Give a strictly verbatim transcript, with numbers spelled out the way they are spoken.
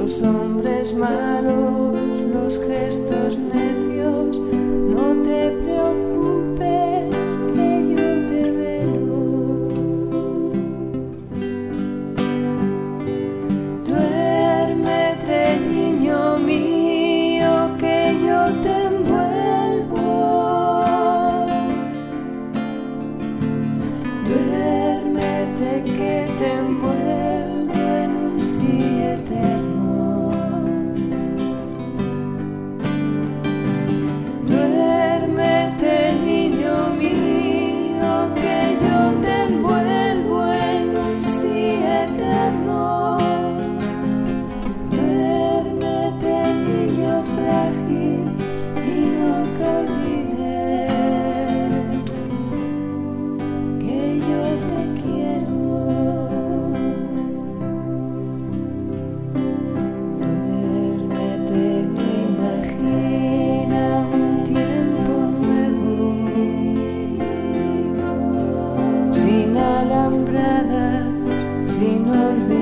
los hombres malos, los gestos necios, no te preocupes que yo te velo. Duérmete, niño mío, que yo te envuelvo. Duérmete que te envuelvo en un sí eterno. Duérmete, niño mío, que yo te envuelvo en un sí eterno. Duérmete, niño frágil, y no te olvides que yo te quiero. Duérmete, imagina un tiempo nuevo, sin alambradas, sin olvidos.